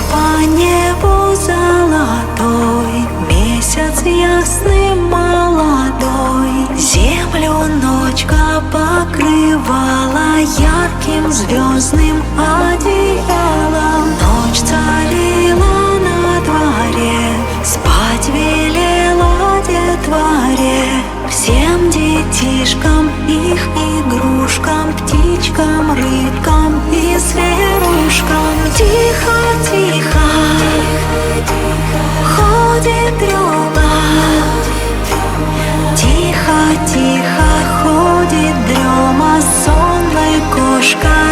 по небу золотой, месяц ясный молодой. Землю ночка покрывала ярким звездным одеялом. Ночь царила на дворе, спать велела детворе. Всем детишкам, их игрушкам, птичкам, рыбкам и зверушкам. Тихо, тихо, ходит дрема. Тихо, тихо ходит дрема, сонной кошкой.